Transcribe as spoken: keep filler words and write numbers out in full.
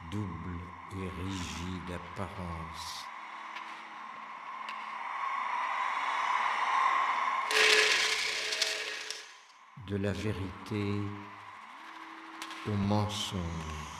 double et rigide apparence. De la vérité au mensonge.